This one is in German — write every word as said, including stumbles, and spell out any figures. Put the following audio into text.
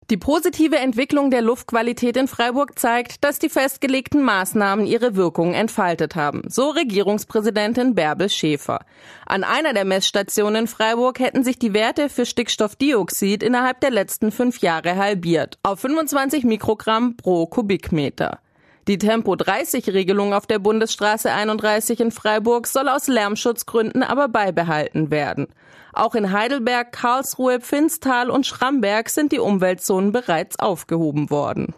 Die positive Entwicklung der Luftqualität in Freiburg zeigt, dass die festgelegten Maßnahmen ihre Wirkung entfaltet haben, so Regierungspräsidentin Bärbel Schäfer. An einer der Messstationen in Freiburg hätten sich die Werte für Stickstoffdioxid innerhalb der letzten fünf Jahre halbiert, auf fünfundzwanzig Mikrogramm pro Kubikmeter. Die Tempo dreißig Regelung auf der Bundesstraße einunddreißig in Freiburg soll aus Lärmschutzgründen aber beibehalten werden. Auch in Heidelberg, Karlsruhe, Pfinztal und Schramberg sind die Umweltzonen bereits aufgehoben worden.